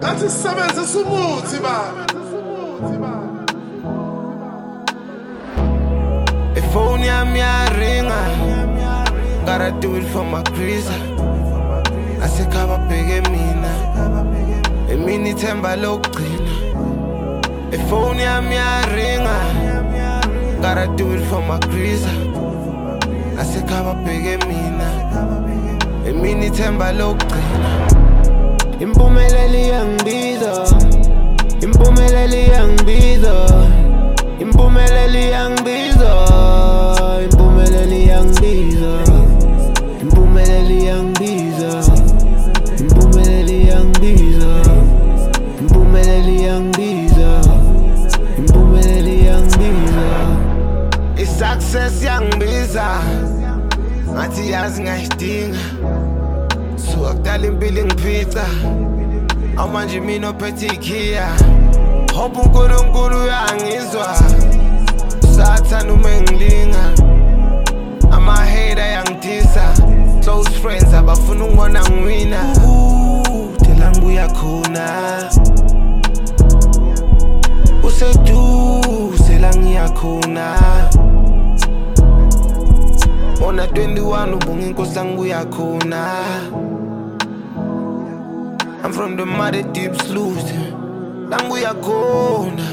Ngathi sisebenzisa umuthi baba. Ifoni yami yaringa, gotta do it for my creaser. Asekhaba bheke mina, emini ithemba lokugcina. Ifoni yami yaringa, gotta do it for my creaser. Asekhaba bheke mina, emini ithemba lokugcina. Impumelelo iyangibiza, impumelelo iyangibiza, impumelelo iyangibiza, impumelelo iyangibiza, impumelelo iyangibiza, impumelelo iyangibiza, impumelelo iyangibiza, impumelelo iyangibiza. I-success yangibiza, ngathi yazi ngayidinga. So akudala impilo ingiphica, amanje mina ophethe ikhiya. Hope uNkulunkulu uyangizwa, usathanda uma engilinga. Ama-hater yangidisa, close friends abafuna ungibona ngiwina. Thela ngibuya khona, useduze la ngiya khona. Bona 21 ubonga inkosi la ngibuya khona. I'm from the mother deep sluice, la ngibuya khona.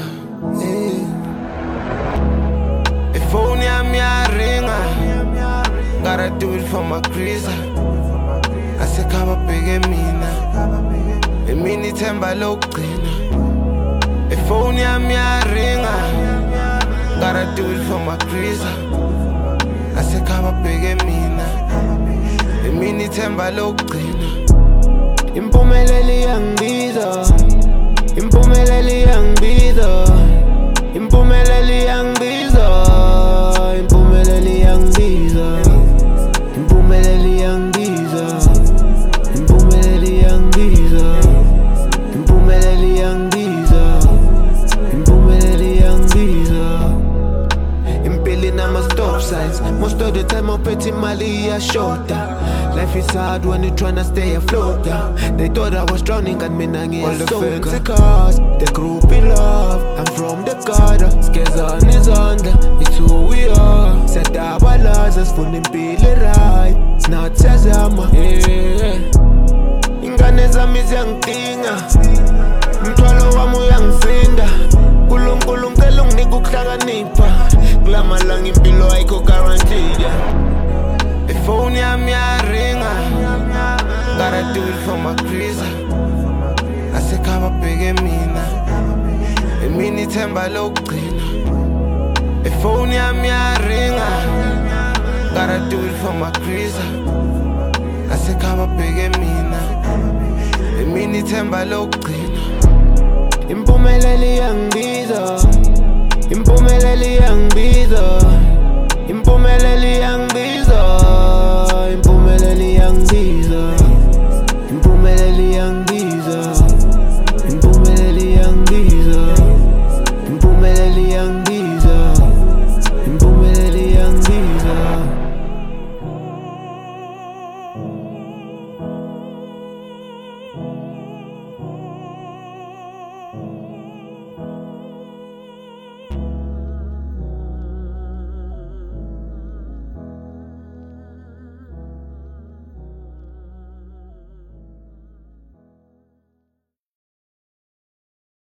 Ifoni yami yaringa, gotta do it for my creaser. Asekhaba bheke mina, emini ithemba lokugcina. Ifoni yami yaringa, gotta do it for my creaser. Asekhaba bheke mina, emini ithemba lokugcina. Impumelelo iyangibiza, impumelelo iyangibiza, impumelelo iyangibiza, impumelelo iyangibiza, impumelelo iyangibiza, impumelelo iyangibiza, impumelelo iyangibiza, impumelelo iyangibiza. Impilo inama-stop signs, most of the time ophethe imali iyashota. Life is hard when you tryna stay afloat, yeah. They thought I was drowning and mina ngiyasoka. All the fancy cars, the group in love. I'm from the gutter, Skezan izandla, it's who we are. Siyadabalaza sifuna impilo right, nathi siyazama, yeah. Ingane zami ziyangidinga, umthwalo wami uyangisinda. Nkulunkulu ngicela unginike ukuhlakanipha, kulamalanga impilo ayikho guaranteed, yeah. Ifoni yami yaringa, gotta do it for my creaser. Asekhaba bheke mina, emini ithemba lokugcina. Ifoni yami yaringa, gotta do it for my creaser. Asekhaba bheke mina, emini ithemba lokugcina. Impumelelo iyangibiza, impumelelo iyangibiza, impumelelo iyangibiza, impumelelo iyangibiza.